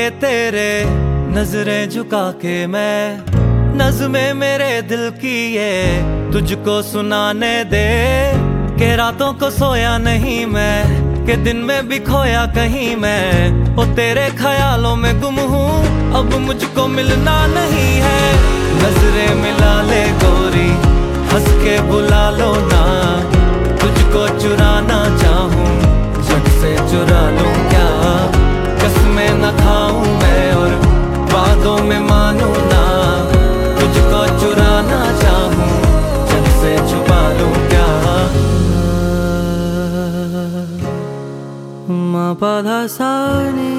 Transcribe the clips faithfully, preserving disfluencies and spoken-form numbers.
तेरे नजरें झुका के मैं नज़्में मेरे दिल की ये तुझको सुनाने दे। के रातों को सोया नहीं मैं, के दिन में भी खोया कहीं मैं, ओ तेरे ख्यालों में गुम हूँ अब मुझको मिलना नहीं है। नजरें मिला ले गोरी हंस के बुला लो ना, तुझको चुराना चाहूँ जग से चुरा लूं क्या। कसमें न खाऊं मैं और वादों में मानूं ना, तुझको चुराना चाहूं जग से छुपा लूं क्या। मा पा धा सा नी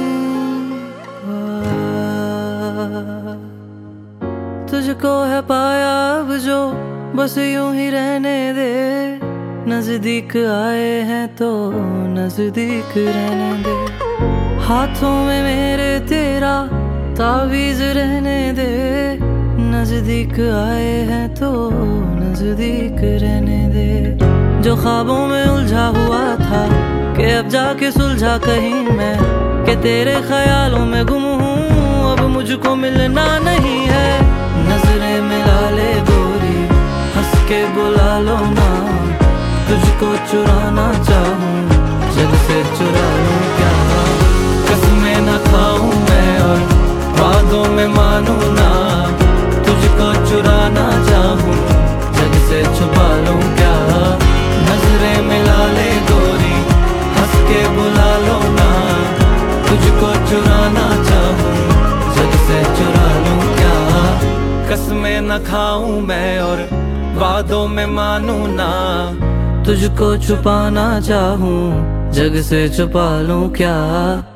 तुझको है पाया अब जो बस यूं ही रहने दे। नजदीक आए हैं तो नजदीक रहने दे, हाथों में मेरे तेरा तावीज रहने दे। नजदीक आए हैं तो नजदीक रहने दे। जो ख्वाबों में उलझा हुआ था कि अब जाके सुलझा कहीं मैं, कि तेरे ख्यालों में गुम हूँ अब मुझको मिलना नहीं है। नजरें मिला ले गोरी हंस के बुला लो ना, तुझको चुराना चाहूँ जग से चुरा लूं क्या। कसमें न खाऊं मैं और वादों में मानूं ना, तुझको चुराना चाहूँ जग से छुपा लूं क्या। नजरें मिला ले गोरी हंस के बुला लो ना, तुझको चुराना चाहूँ जग से चुरा लूं क्या। कसमें न खाऊं मैं और वादों में मानूं ना, तुझको छुपाना चाहूँ जग से छुपा लूं क्या।